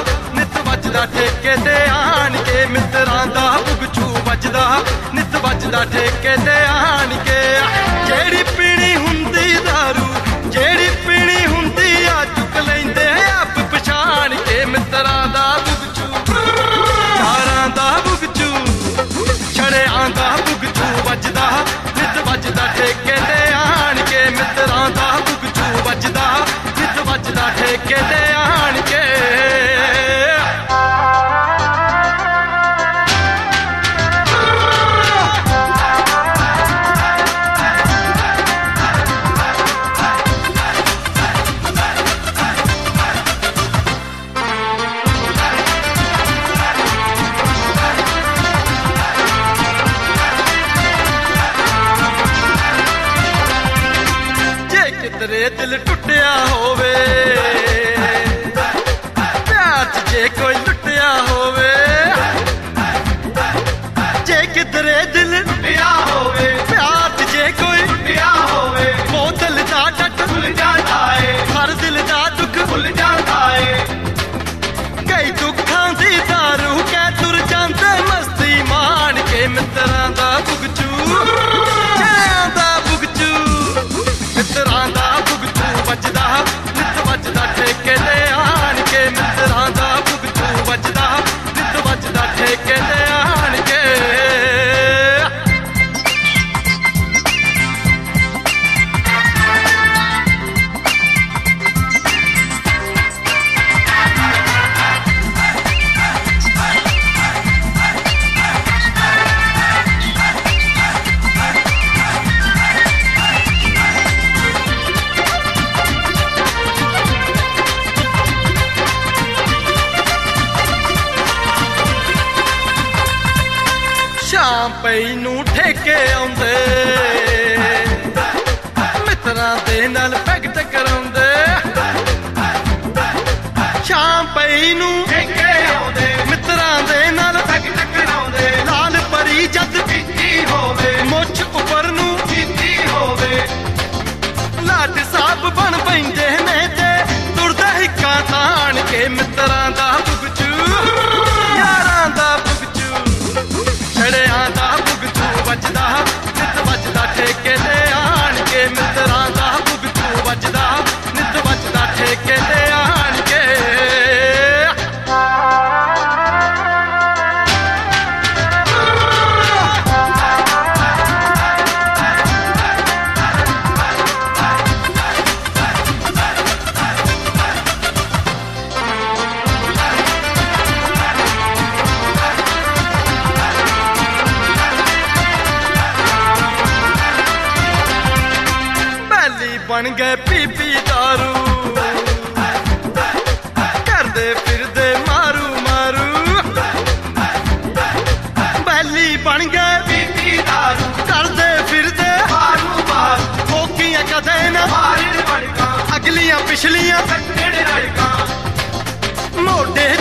नित वजदा ठेके ते आन के मित्रां दा भुगचू वजदा नित वजदा ठेके ते आन के जेड़ी पीनी हुंदी दारू जेड़ी पीनी हुंदी आ चुक लैंदे आप पछाण के मित्रां दा भुगचू यारां दा भुगचू छड़ियां दा भुगचू वजदा नित वजदा ठेके ते आन के मित्रां दा भुगचू वजदा नित वजदा ठेके ते आन के तेरे दिल टुटिया होवे प्यार च जे कोई लुटिया होवे जे किधरे दिल टुटिया होवे प्यार च जे कोई लुटिया होवे वो दिल दा डट भुल जाता है हर दिल दा दुख भुल जाता है कई दुखां दी दारू कै तुर जांदे मस्ती मान के मित्रां दा भुगचू छड़ियां दा भुगचू मित्रां दा वजदा नित वजदा ठेके ते आन के मित्रां दा भुगचू वजदा नित वजदा ठेके ते आन के शाम पई नूं ठेके आउंदे मित्रां दे नाल पैग टकराउंदे शाम पई नूं ठेके आउंदे मित्रां दे नाल पैग टकराउंदे लाल परी जद पीती होवे मुछ उपर नूं जीती होवे लाड साहब बन पैंदे ने ते तुरदा हिक्का ताण के मित्रां दा भुगचू यारां दा छड़ियां दा भुगचू वजदा नित वजदा ठेके ते आन के मित्रां दा भुगचू वजदा नित वजदा ठेके ते आन के बन गए पी पी दारू करदे फिरदे मारू मारू बैली बन गए पी पी दारू करदे फिरदे मारू मारू ठोकियां कदे न अगलियां पिछलियां मोटे